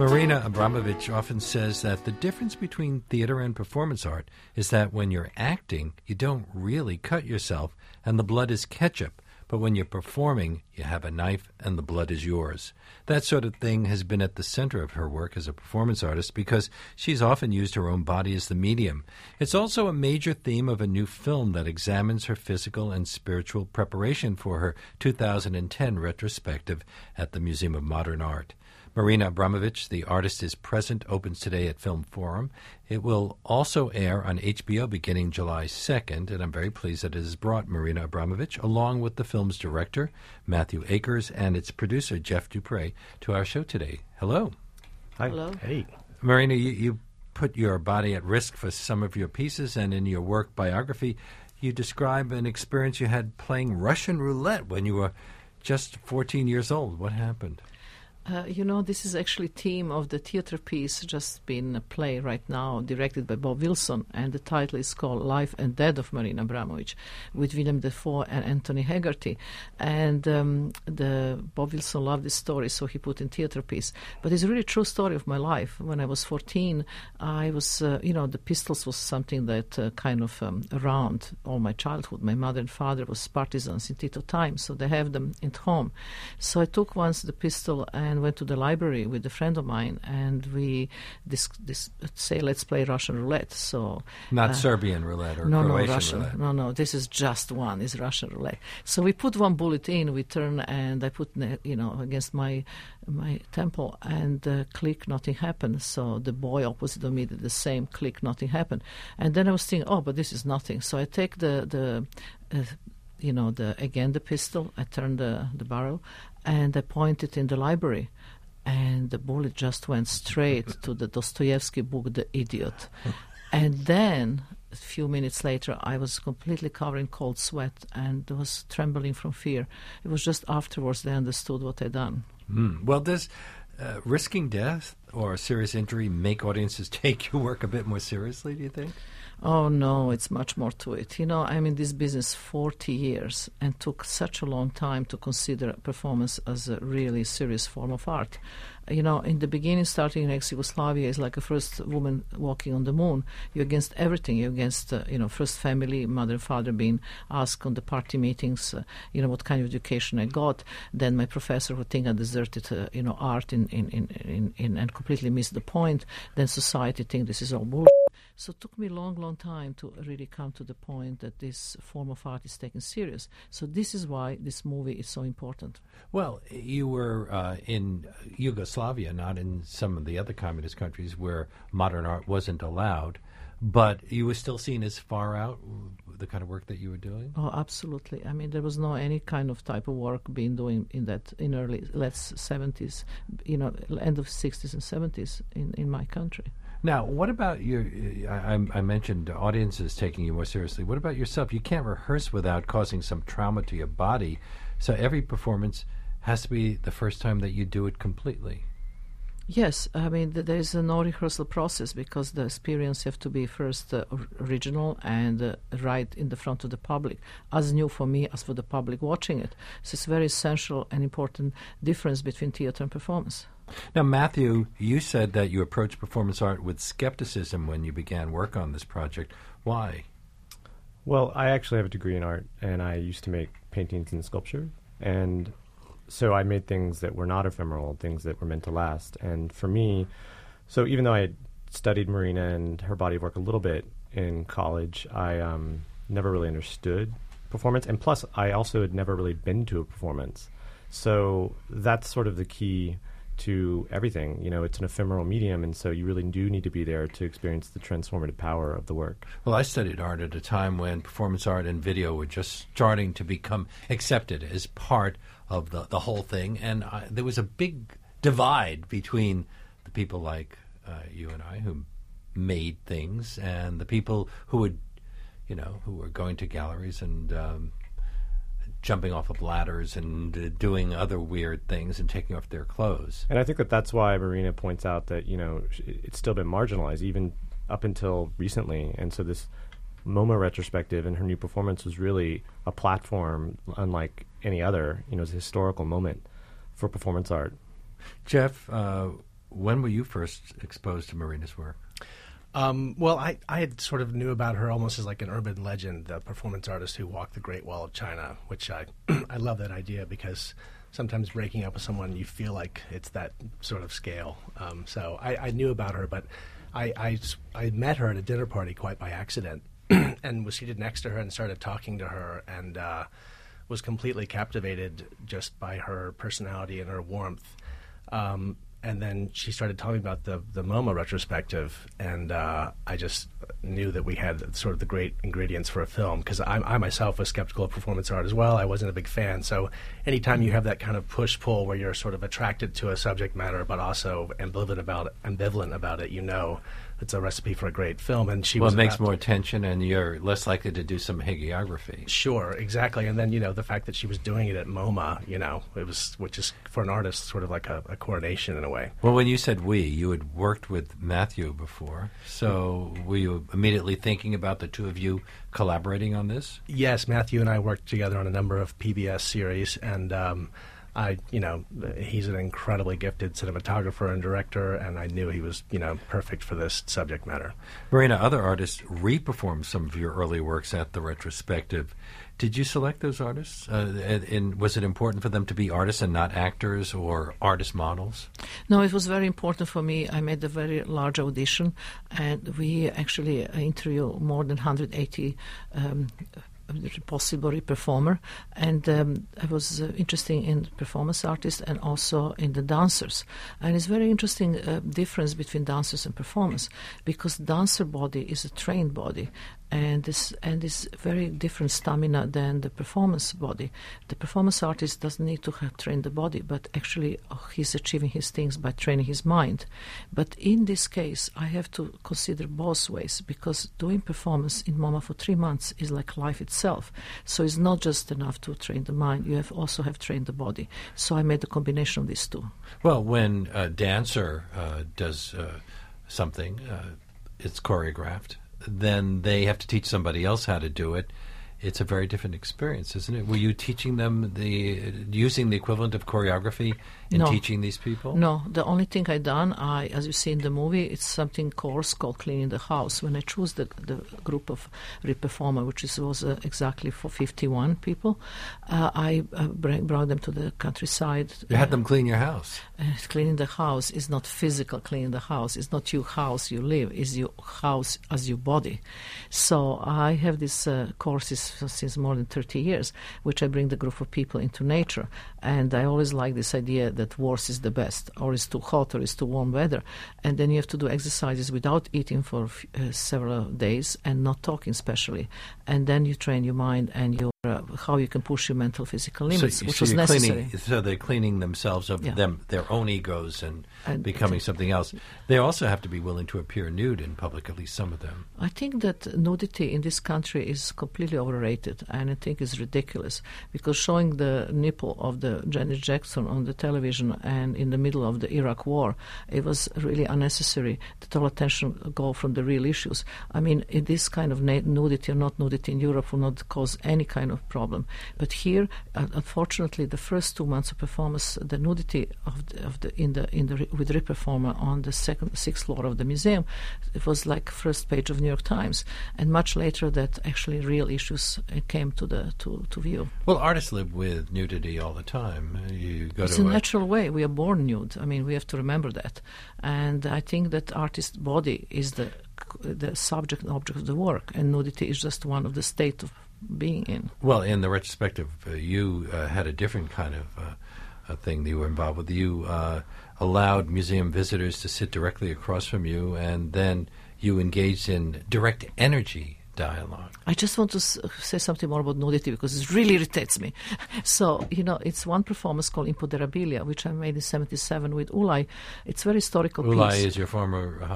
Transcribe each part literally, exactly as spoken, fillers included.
Marina Abramović often says that the difference between theater and performance art is that when you're acting, you don't really cut yourself and the blood is ketchup. But when you're performing, you have a knife and the blood is yours. That sort of thing has been at the center of her work as a performance artist because she's often used her own body as the medium. It's also a major theme of a new film that examines her physical and spiritual preparation for her two thousand ten retrospective at the Museum of Modern Art. Marina Abramović, The Artist is Present, opens today at Film Forum. It will also air on H B O beginning July second, and I'm very pleased that it has brought Marina Abramović, along with the film's director, Matthew Akers, and its producer, Jeff Dupre, to our show today. Hello. Hi. Hello. Hey. Marina, you, you put your body at risk for some of your pieces, and in your work biography, you describe an experience you had playing Russian roulette when you were just fourteen years old. What happened? Uh, you know, this is actually theme of the theater piece just been a play right now, directed by Bob Wilson, and the title is called Life and Death of Marina Abramović, with William Dafoe and Anthony Haggerty. And um, the Bob Wilson loved this story, so he put in theater piece. But it's a really true story of my life. When I was fourteen, I was, uh, you know, the pistols was something that uh, kind of um, around all my childhood. My mother and father was partisans in Tito times, so they have them at home. So I took once the pistol and and went to the library with a friend of mine, and we this, this say let's play Russian roulette. So not uh, Serbian roulette or no, Croatian no Russian. roulette. No, no, this is just one. It's Russian roulette. So we put one bullet in, we turn, and I put you know against my my temple, and uh, click, nothing happened. So the boy opposite of me did the same, click, nothing happened. And then I was thinking, oh, but this is nothing. So I take the the. Uh, you know, the again the pistol, I turn the, the barrel, and I point it in the library, and the bullet just went straight to the Dostoevsky book, The Idiot. And then, a few minutes later, I was completely covered in cold sweat and was trembling from fear. It was just afterwards they understood what I'd done. Mm. Well, does uh, risking death or serious injury make audiences take your work a bit more seriously, do you think? Oh, no, it's much more to it. You know, I'm in this business forty years and took such a long time to consider performance as a really serious form of art. You know, in the beginning, starting in ex-Yugoslavia is like a first woman walking on the moon. You're against everything. You're against, uh, you know, first family, mother and father being asked on the party meetings, uh, you know, what kind of education I got. Then my professor would think I deserted, uh, you know, art in, in, in, in, in and completely missed the point. Then society think this is all bullshit. So it took me a long, long time to really come to the point that this form of art is taken serious. So this is why this movie is so important. Well, you were uh, in Yugoslavia, not in some of the other communist countries where modern art wasn't allowed, but you were still seen as far out, the kind of work that you were doing? Oh, absolutely. I mean, there was no any kind of type of work being doing in that in early, let's seventies, you know, end of sixties and seventies in, in my country. Now, what about your, I, I mentioned audiences taking you more seriously. What about yourself? You can't rehearse without causing some trauma to your body. So every performance has to be the first time that you do it completely. Yes, I mean, th- there is a no rehearsal process because the experience have to be first uh, or- original and uh, right in the front of the public, as new for me as for the public watching it. So it's a very essential and important difference between theater and performance. Now, Matthew, you said that you approached performance art with skepticism when you began work on this project. Why? Well, I actually have a degree in art, and I used to make paintings and sculpture. And so I made things that were not ephemeral, things that were meant to last. And for me, so even though I had studied Marina and her body of work a little bit in college, I um, never really understood performance. And plus, I also had never really been to a performance. So that's sort of the key to everything. You know, it's an ephemeral medium, and so you really do need to be there to experience the transformative power of the work. Well, I studied art at a time when performance art and video were just starting to become accepted as part of the, the whole thing, and I, there was a big divide between the people like uh, you and I who made things and the people who would, you know, who were going to galleries and um, jumping off of ladders and uh, doing other weird things and taking off their clothes. And I think that that's why Marina points out that, you know, sh- it's still been marginalized even up until recently. And so this MoMA retrospective and her new performance was really a platform unlike any other. You know, it's a historical moment for performance art. Jeff, uh, when were you first exposed to Marina's work? Um, well, I, I had sort of knew about her almost as like an urban legend, the performance artist who walked the Great Wall of China, which I I love that idea because sometimes breaking up with someone, you feel like it's that sort of scale. Um, so I, I knew about her, but I, I, I met her at a dinner party quite by accident and was seated next to her and started talking to her and uh, was completely captivated just by her personality and her warmth. Um, And then she started telling me about the, the MoMA retrospective, and uh, I just knew that we had sort of the great ingredients for a film, because I, I myself was skeptical of performance art as well. I wasn't a big fan. So anytime you have that kind of push-pull where you're sort of attracted to a subject matter but also ambivalent about, ambivalent about it, you know it's a recipe for a great film. And she well, was it makes about, more tension, and you're less likely to do some hagiography. Sure, exactly. And then, you know, the fact that she was doing it at MoMA, you know, it was, which is, for an artist, sort of like a, a coronation in a way. Well, when you said we, you had worked with Matthew before, so were you immediately thinking about the two of you collaborating on this? Yes, Matthew and I worked together on a number of P B S series, and um, I, you know, he's an incredibly gifted cinematographer and director, and I knew he was, you know, perfect for this subject matter. Marina, other artists re-performed some of your early works at the retrospective. Did you select those artists? Uh, and, and was it important for them to be artists and not actors or artist models? No, it was very important for me. I made a very large audition, and we actually interviewed more than one hundred eighty um, possible performer, and um, I was uh, interested in performance artists and also in the dancers. And it's very interesting uh, difference between dancers and performers, because dancer body is a trained body, and this and this very different stamina than the performance body. The performance artist doesn't need to have trained the body, but actually oh, he's achieving his things by training his mind. But in this case, I have to consider both ways, because doing performance in MoMA for three months is like life itself. So it's not just enough to train the mind; you have also have trained the body. So I made a combination of these two. Well, when a dancer uh, does uh, something, uh, it's choreographed. Then they have to teach somebody else how to do it. It's a very different experience, isn't it? Were you teaching them the using the equivalent of choreography in no. teaching these people? No, the only thing I done, I, as you see in the movie, it's something course called Cleaning the House. When I chose the the group of re-performer, which is, was uh, exactly for fifty-one people, uh, I uh, bring, brought them to the countryside. You had uh, them clean your house. Uh, cleaning the house is not physical cleaning the house. It's not your house you live. It's your house as your body. So I have these uh, courses since more than thirty years, which I bring the group of people into nature. And I always like this idea that worse is the best, or it's too hot, or it's too warm weather. And then you have to do exercises without eating for uh, several days and not talking especially. And then you train your mind and your Uh, how you can push your mental, physical limits, so, which so was you're necessary. Cleaning, so they're cleaning themselves of Yeah. them, their own egos, and, And becoming something else. They also have to be willing to appear nude in public, at least some of them. I think that nudity in this country is completely overrated, and I think it's ridiculous, because showing the nipple of the Janet Jackson on the television and in the middle of the Iraq war, it was really unnecessary. The total attention go from the real issues. I mean, in this kind of na- nudity or not nudity in Europe will not cause any kind of problem. But here, uh, unfortunately, the first two months of performance, the nudity of the, of the in the in the with the performer on the second sixth floor of the museum, it was like first page of New York Times. And much later, that actually real issues uh, came to the to, to view. Well, artists live with nudity all the time. You go It's to a a natural way. We are born nude. I mean, we have to remember that. And I think that artist's body is the the subject and object of the work, and nudity is just one of the state of being in. Well, in the retrospective, uh, you uh, had a different kind of uh, a thing that you were involved with. You uh, allowed museum visitors to sit directly across from you, and then you engaged in direct energy dialogue. I just want to s- say something more about nudity, because it really irritates me. So, you know, it's one performance called Imponderabilia, which I made in seventy-seven with Ulay. It's a very historical Ulay piece. is your former uh,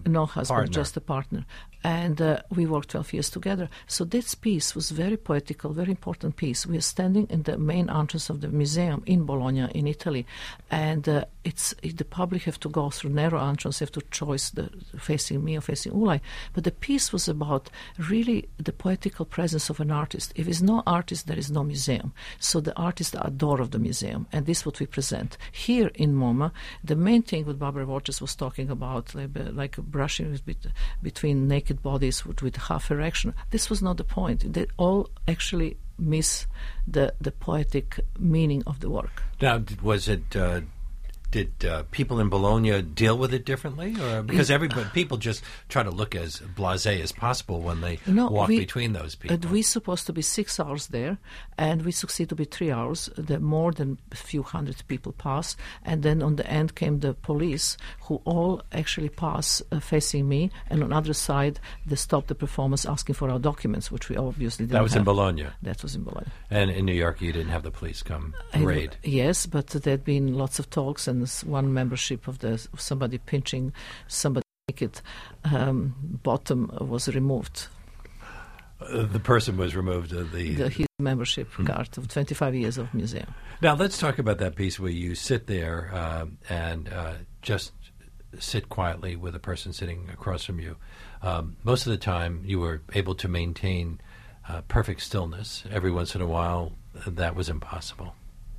No husband, partner. just a partner. And uh, we worked twelve years together. So this piece was very poetical, very important piece. We are standing in the main entrance of the museum in Bologna, in Italy, and uh, it's it, the public have to go through narrow entrance, have to choose the facing me or facing Ulay. But the piece was about really the poetical presence of an artist. If there's no artist, there is no museum. So the artists are door of the museum, and this is what we present. Here in MoMA, the main thing what Barbara Waters was talking about, like, like brushing with, between naked bodies with, with half erection, this was not the point. They all actually miss the, the poetic meaning of the work. Now, d- was it... Uh, Did uh, people in Bologna deal with it differently, or because everybody people just try to look as blasé as possible when they no, walk we, between those people? Uh, we're supposed to be six hours there, and we succeed to be three hours. The more than a few hundred people pass, and then on the end came the police, who all actually pass uh, facing me, and on the other side they stop the performance asking for our documents, which we obviously didn't That was have. in Bologna. That was in Bologna. And in New York, you didn't have the police come raid. Uh, yes, but there'd been lots of talks, and one membership of the of somebody pinching somebody naked um, bottom was removed. Uh, the person was removed of the... the his membership Hmm. card of twenty-five years of museum. Now, let's talk about that piece where you sit there uh, and uh, just sit quietly with a person sitting across from you. Um, most of the time, you were able to maintain uh, perfect stillness. Every once in a while, uh, that was impossible.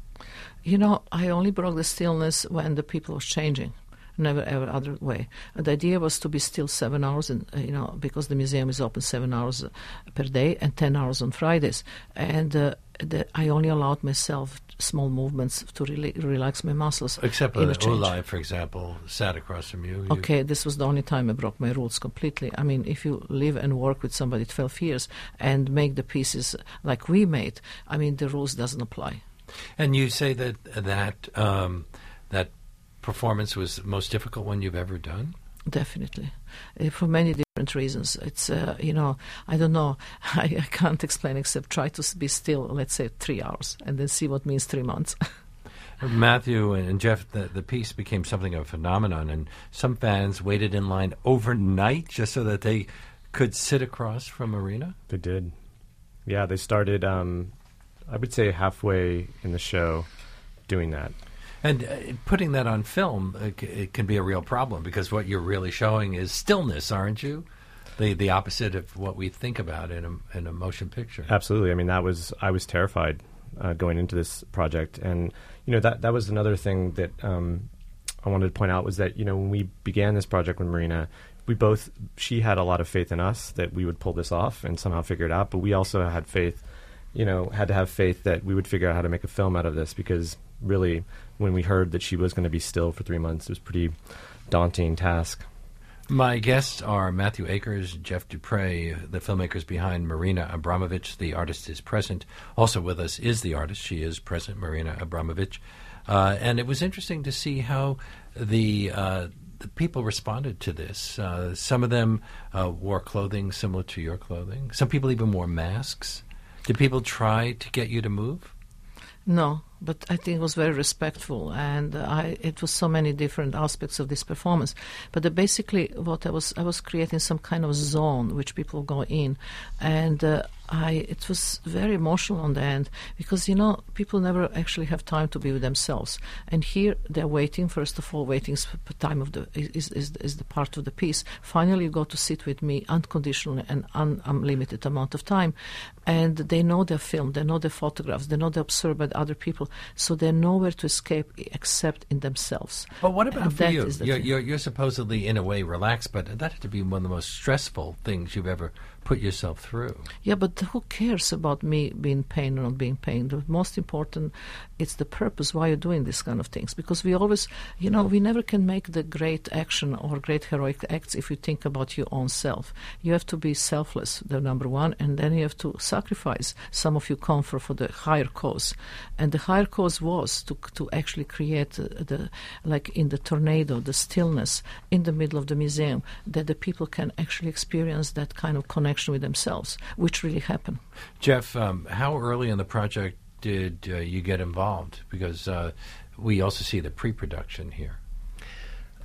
You know, I only broke the stillness when the people was changing. Never ever other way. And the idea was to be still seven hours, and uh, you know, because the museum is open seven hours uh, per day and ten hours on Fridays. And uh, the, I only allowed myself small movements to really relax my muscles. Except in when a change. Ulay, for example, sat across from you. you Okay, this was the only time I broke my rules completely. I mean, if you live and work with somebody twelve years and make the pieces like we made, I mean, the rules doesn't apply. And you say that that um, that performance was the most difficult one you've ever done? Definitely, uh, for many different reasons. It's uh, you know, I don't know. I, I can't explain except try to s- be still. Let's say three hours, and then see what means three months. Matthew and Jeff, the, the piece became something of a phenomenon, and some fans waited in line overnight just so that they could sit across from Marina. They did. Yeah, they started, um, I would say, halfway in the show doing that. And uh, putting that on film, uh, c- it can be a real problem because what you're really showing is stillness, aren't you? The the opposite of what we think about in a, in a motion picture. Absolutely. I mean, that was I was terrified uh, going into this project, and you know that that was another thing that um, I wanted to point out was that you know when we began this project with Marina, we both she had a lot of faith in us that we would pull this off and somehow figure it out, but we also had faith, you know, had to have faith that we would figure out how to make a film out of this because really, when we heard that she was going to be still for three months, it was a pretty daunting task. My guests are Matthew Akers, Jeff Dupre, the filmmakers behind Marina Abramovich. The artist is present. Also with us is the artist. She is present, Marina Abramovich. Uh, and it was interesting to see how the uh, the people responded to this. Uh, some of them uh, wore clothing similar to your clothing. Some people even wore masks. Did people try to get you to move? No, but I think it was very respectful, and uh, I, it was so many different aspects of this performance. But uh, basically, what I was I was creating some kind of zone which people go in, and uh, I it was very emotional on the end because you know people never actually have time to be with themselves, and here they're waiting. First of all, waiting is p- time of the is, is is the part of the piece. Finally, you go to sit with me unconditionally and un, unlimited amount of time, and they know their film, they know their photographs, they know they're observed by other people, so they're nowhere to escape except in themselves. But what about And for that you? is the You're, thing. you're, you're supposedly, in a way, relaxed, but that had to be one of the most stressful things you've ever put yourself through. Yeah, but who cares about me being pain or not being pain? The most important, it's the purpose why you're doing these kind of things. Because we always, you know, we never can make the great action or great heroic acts if you think about your own self. You have to be selfless, the number one, and then you have to sacrifice some of your comfort for the higher cause. And the higher cause was to to actually create uh, the, like in the tornado, the stillness in the middle of the museum, that the people can actually experience that kind of connection with themselves, which really happened. Jeff, um, how early in the project did uh, you get involved? Because uh, we also see the pre-production here.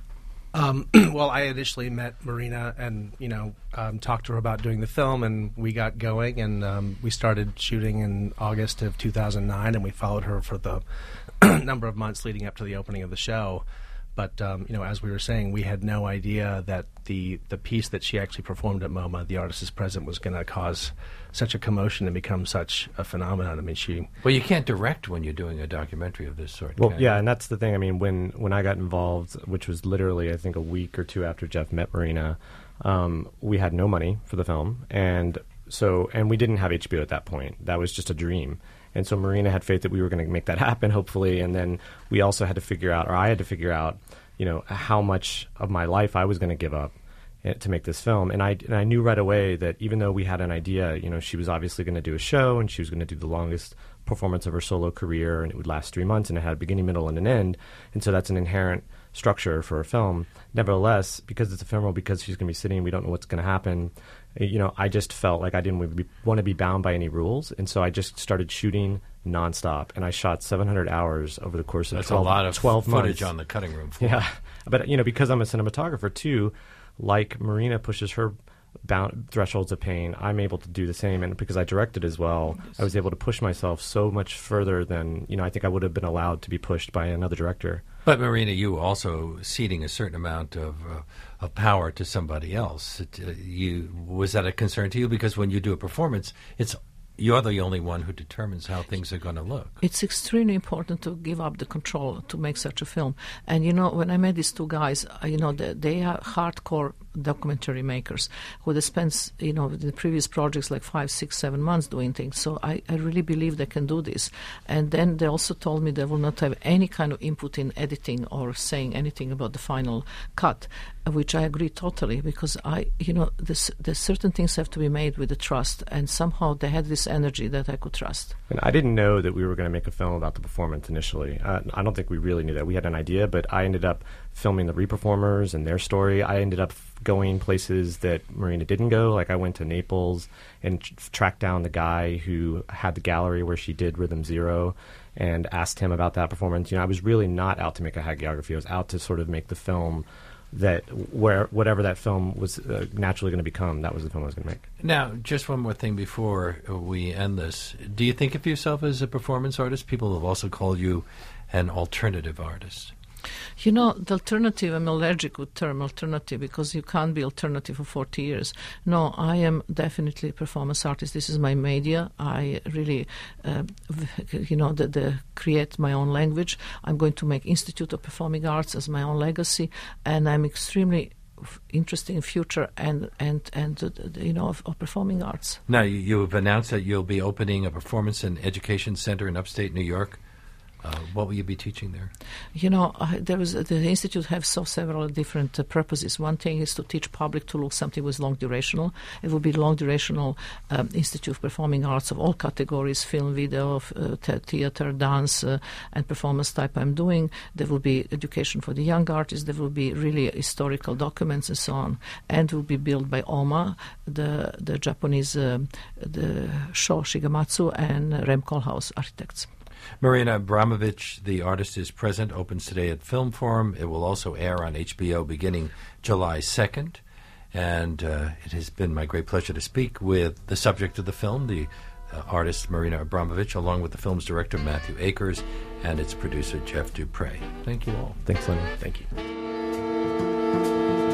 Um, well, I initially met Marina and, you know, um, talked to her about doing the film, and we got going, and um, we started shooting in August of two thousand nine, and we followed her for the number of months leading up to the opening of the show. But, um, you know, as we were saying, we had no idea that the, the piece that she actually performed at MoMA, The Artist is Present, was going to cause such a commotion and become such a phenomenon. I mean, she... Well, you can't direct when you're doing a documentary of this sort. Well, can yeah, you? and that's the thing. I mean, when, when I got involved, which was literally, I think, a week or two after Jeff met Marina, um, we had no money for the film. And so, and we didn't have H B O at that point. That was just a dream. And so Marina had faith that we were going to make that happen, hopefully. And then we also had to figure out, or I had to figure out, you know, how much of my life I was going to give up to make this film. And I, and I knew right away that even though we had an idea, you know, she was obviously going to do a show, and she was going to do the longest performance of her solo career, and it would last three months, and it had a beginning, middle, and an end. And so that's an inherent structure for a film. Nevertheless, because it's ephemeral, because she's going to be sitting, we don't know what's going to happen, you know, I just felt like I didn't be, want to be bound by any rules. And so I just started shooting nonstop, and I shot seven hundred hours over the course of That's twelve, a lot of twelve footage months. on the cutting room floor. Yeah, but you know, because I'm a cinematographer too, like Marina pushes her bound thresholds of pain, I'm able to do the same. And because I directed as well, I was able to push myself so much further than, you know, I think I would have been allowed to be pushed by another director. But Marina, you also ceding a certain amount of uh, of power to somebody else. It, uh, you was that a concern to you? Because when you do a performance, it's you're the only one who determines how things are going to look. It's extremely important to give up the control to make such a film. And, you know, when I met these two guys, uh, you know, they, they are hardcore documentary makers who they spent, you know, the previous projects like five, six, seven months doing things. So I, I really believe they can do this. And then they also told me they will not have any kind of input in editing or saying anything about the final cut, which I agree totally, because I, you know, there's, there's certain things have to be made with the trust, and somehow they had this energy that I could trust. And I didn't know that we were going to make a film about the performance initially. Uh, I don't think we really knew that. We had an idea, but I ended up filming the re-performers and their story. I ended up going places that Marina didn't go. Like I went to Naples and tr- tracked down the guy who had the gallery where she did Rhythm Zero and asked him about that performance. You know, I was really not out to make a hagiography. I was out to sort of make the film that where whatever that film was uh, naturally going to become, that was the film I was going to make. Now, just one more thing before we end this. Do you think of yourself as a performance artist? People have also called you an alternative artist. You know, the alternative, I'm allergic with term alternative because you can't be alternative for forty years. No, I am definitely a performance artist. This is my media. I really, uh, you know, the, the create my own language. I'm going to make Institute of Performing Arts as my own legacy, and I'm extremely interested in future and, and, and uh, you know, of, of performing arts. Now, you, you have announced that you'll be opening a performance and education center in upstate New York. Uh, what will you be teaching there? You know, uh, there was uh, the institute has so several different uh, purposes. One thing is to teach public to look something with long durational. It will be long durational um, Institute of Performing Arts of all categories: film, video, uh, te- theater, dance, uh, and performance type. I'm doing. There will be education for the young artists. There will be really historical documents and so on, and will be built by O M A, the the Japanese, uh, the Sho Shigematsu and Rem Koolhaas architects. Marina Abramović, The Artist is Present, opens today at Film Forum. It will also air on H B O beginning July second. And uh, it has been my great pleasure to speak with the subject of the film, the uh, artist Marina Abramović, along with the film's director Matthew Akers and its producer Jeff Dupre. Thank you all. Thanks, Lenny. Thank you.